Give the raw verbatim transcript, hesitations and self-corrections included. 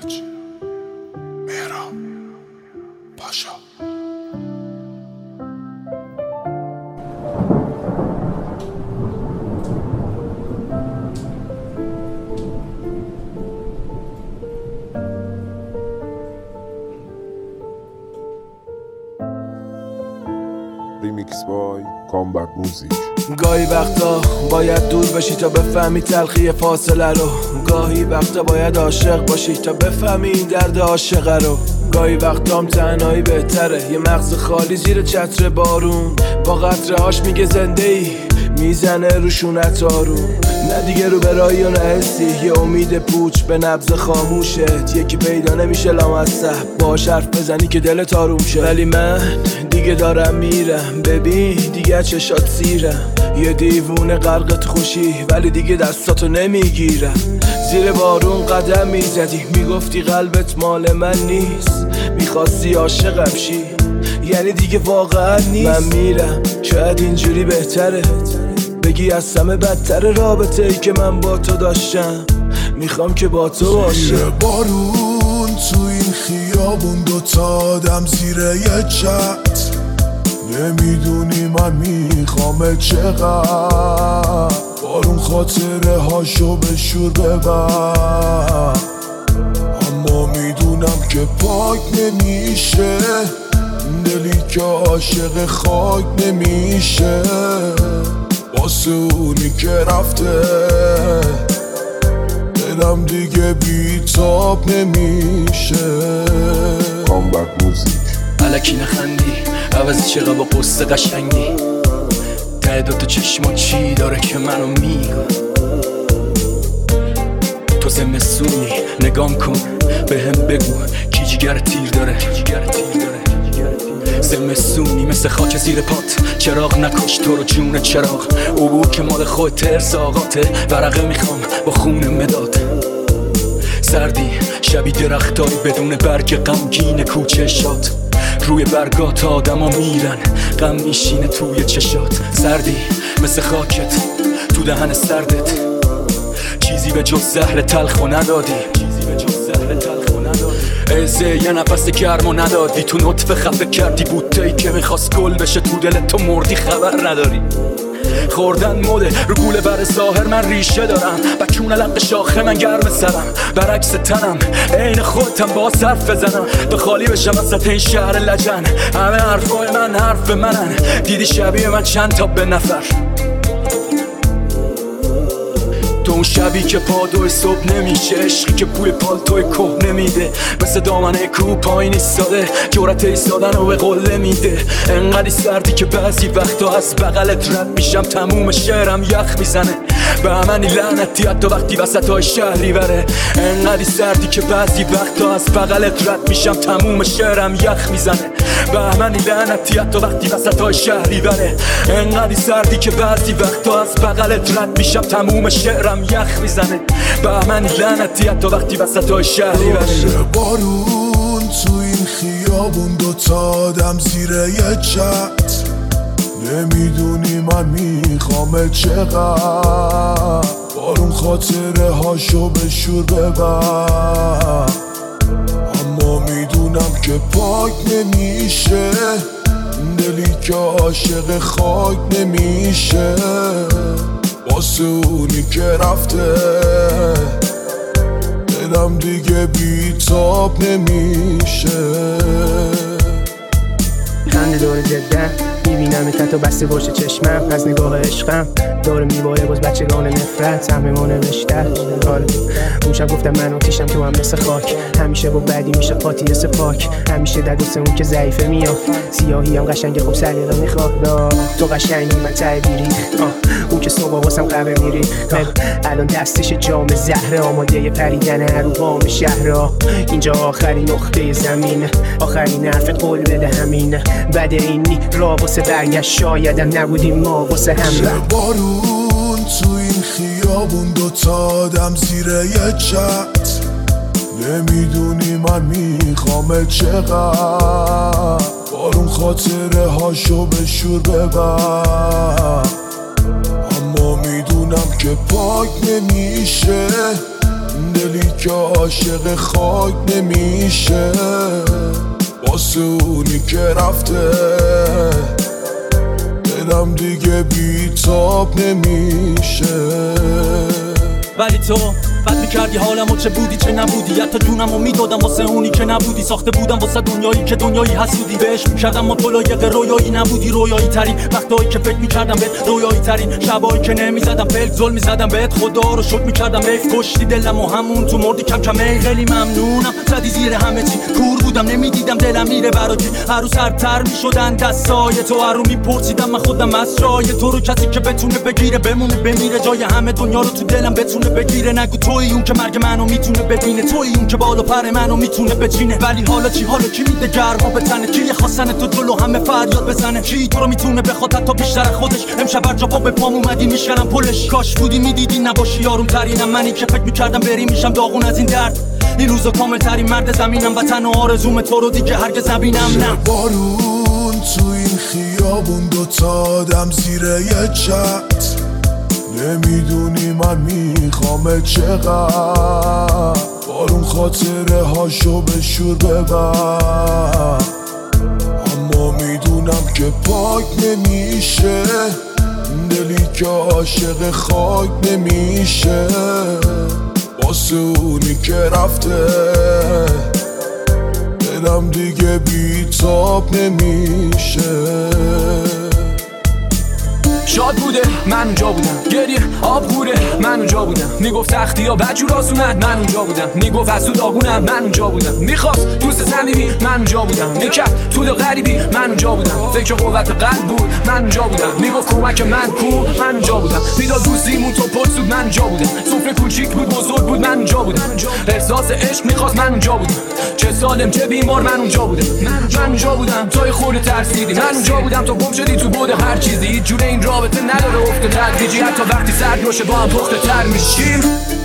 حاج مهراب پاشا. ریمیکس بای کامبک موزیک. گاهی وقتا باید دور بشی تا بفهمی تلخی فاصله رو، گاهی وقتا باید عاشق باشی تا بفهمی این درد عاشقه رو. گاهی وقتا هم تنهایی بهتره، یه مغز خالی زیر چتر بارون، با قطرهاش میگه زنده ای، میزنه روشونت آروم. نه دیگه رو برایی و نه حسی، یه امید پوچ به نبض خاموشت، یکی پیدا نمیشه لامصب باش حرف بزنی که دلت آروم شه. ولی من دیگه دارم میرم، ببین دیگه چشات سیرم، یه دیوونه غرقت خوشی ولی دیگه دستاتو نمیگیرم. زیر بارون قدم میزدی، میگفتی قلبت مال من نیست، میخواستی عاشقم شی، یعنی دیگه واقعا نیست. من میرم شاید اینجوری بهتره، بگی از همه بدتر رابطه ای که من با تو داشتم، میخوام که با تو باشم. زیر بارون تو این خیابون دوتا آدم زیر یه چت، نمیدونی من میخوام چقدر، بارون خاطره هاشو به شور ببر، اما میدونم که پاک نمیشه دلی که عاشق خاک نمیشه، واسه اونی که رفته دلم دیگه بیتاب نمیشه. کامبک موزیک. الکی نخندی عوضی چقدر با قصه قشنگی، ته دوتا چشما چی داره که منو میگه، تو زمستونی نگام کن به هم بگو کی جگر تیر داره، زمستونی مثل خاک زیر پات، چراغ نکش تو رو جون چراغ، عبور که مال خود ترس آقاته، ورقه میخوام با خون مداد، سردی شبی درختای بدون برگ غمگین کوچه شاد، روی برگات آدم ها میرن غم میشینه توی چشات، سردی مثل خاکت تو دهن سردت، چیزی به جز زهر تلخو ندادی، ایزه یه نفس گرمو ندادی، تو نطفه خفه کردی بوتهی که میخواست گل بشه، تو دلت تو مردی خبر نداری، خوردن مده رو گوله بر ظاهر من ریشه دارم، بکون لق شاخه من گرم سرم، برعکس تنم عین خودتم با صرف بزنم، به خالی بشم وسط این شهر لجن، همه حرفای من حرف منن، دیدی شبیه من چند تا به نفر، تو اون شبی که پادوی صبح نمیشه، عشقی که بوی پالتوی که نمیده، مثل دامنه کو پایین ایستاده، جرأت ایستادن رو به قله میده، انقدی سردی که بعضی وقتا از بغلت رد میشم، تموم شعرم یخ میزنه، به همنی لعنتی حتی وقتی وسط های شهری بره، انقدی سردی که بعضی وقتا از بغلت رد میشم، تموم شعرم یخ میزنه، به همنی لعنتی حتی وقتی وسط های شهری بره، انقدی سردی که بعضی وقتا از بغلت رد میشم، تموم شعرم یخ میزنه، به من لعنتی حتی وقتی وسط های شهری بره. بارون تو این خیابون دوتا آدم زیر یه چت، نمیدونی من میخوام چقدر، بارون خاطره هاشو به شور ببر، اما میدونم که پاک نمیشه دلی که عاشق خاک نمیشه، واسه اونی که رفته دلم دیگه بیتاب نمیشه. خنده دور جده میبینم تا بسته باشه چشمم، از نگاه عشقم داره میباره باز بچگان نفرت، سهم ما نوشته آره اون شب گفتم من آتیشم تو هم مثل خاک، همیشه با بدی میشه قاطی سپاک، همیشه در دست اون که ضعیفه میاد، سیاهی هم قشنگه خوب سلیقه میخواد، تو قشنگی من ته بیریخ، اون که صبح واسم قبه میری، الان دستش جام زهره آماده پریدن هروقام شهرها، اینجا آخرین نقطه زمینه، آخرین حرفت قول بده همینه، بده اینی را واسه برگشت، شایدم نبودیم ما واسه هم. بارون تو این خیابون دوتا آدم زیر یه چت، نمیدونی من میخوام چقدر، بارون خاطره هاشو به شور ببر، اما میدونم که پاک نمیشه دلی که عاشق خاک نمیشه واسه اونی که رفته دلم دیگه بیتاب نمیشه. ولی تو بد میکردی حالمو، چه بودی چه نبودی، حتی جونمو میدادم واسه اونی که نبودی. ساخته بودم واسه دنیایی که دنیایی حسودی بهش میکردم ما تو لایق رویایی نبودی. رویایی ترین وقتایی که فکر میکردم بهت، رویایی ترین شبایی که نمیزدم فلک ظلم میزدم بهت، خدا رو شکر میکردم حیف کشتی دلمو همون تو مردی کم کم. ای خیلی ممنونم زدی زیر همه چی، کور بودم نمیدیدم دلم میره براکی. هر روز سرتر میشدن دستای تو، هر رو میپرسیدم من خودم از جای تو رو. کسی که بتونه بگیره بمونه بمیره، جای همه دنیا رو تو دلم بتونه بگیره. نگو تویی اون که مرگ منو میتونه ببینه، تویی اون که بالا پر منو میتونه بچینه. ولی حالا چی، حالا کی میده گرما به تنه، کی خواستن تو جلو همه فریاد بزنه، کی تو رو میتونه بخواد حتی بیشتر خودش. امشب هر جا پا به پام اومدی میشکنم پلش. کاش بودی میدیدی نباشی آروم ترینم، منی که فکر میکردم بری میشم داغون از این درد. این روزا کامل ترین مرد زمینم و تنها آرزوم تو رو دیگه هرگز نبینم. نه بارون تو این خیابون دوتا آدم زیر یه چت، نمیدونی من میخوام چقدر. بارون خاطره هاشو به شور ببر، اما میدونم که پاک نمیشه. دلی که عاشق خاک نمیشه واسه اونی که رفته دلم دیگه بیتاب نمیشه. شاد بوده من اونجا بودم، گریه آب خوره من اونجا بودم. میگفت سختی ها بجور آسونن من اونجا بودم. میگفت از تو داغونم من اونجا بودم. میخواست دوست صمیمی من اونجا بودم. میکرد تو دل غریبی من اونجا بودم. فکر قوت قلب بود من اونجا بودم. میگفت کمک من کو من اونجا بودم. میداد دوستیمون تو پد سود من اونجا بودم. سفره کوچیک بود بزرگ بود من اونجا بودم. احساس عشق میخواست من اونجا بودم. چه سالم چه بیمار من اونجا بودم. من اونجا بودم توی خود ترسیدی. من اونجا بودم تو گم شدی تو بود هر چیزی. هیچ جوره این رابطه نداره افت تدریجی، حتی وقتی سرد باشه با هم پخته تر میشیم.